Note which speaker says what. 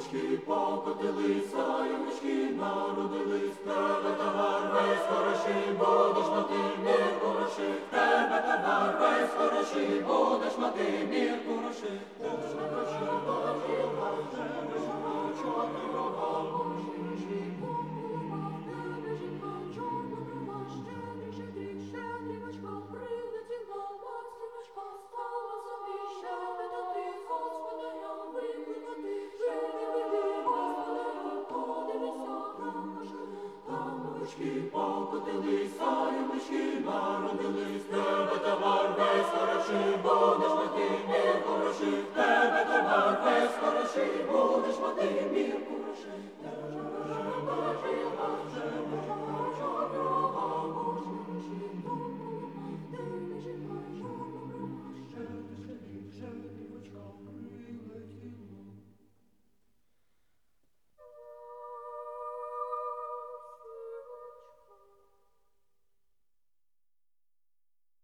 Speaker 1: Ямочки покотилися, ямочки народились, тебе товар весь хороший, будеш мати мір хороший, тебе товар весь хороший, будеш мати мір хороший. Ямочки покотилися, ямочки народились, тебе товар весь хороший, будеш мати мір хороший, тебе товар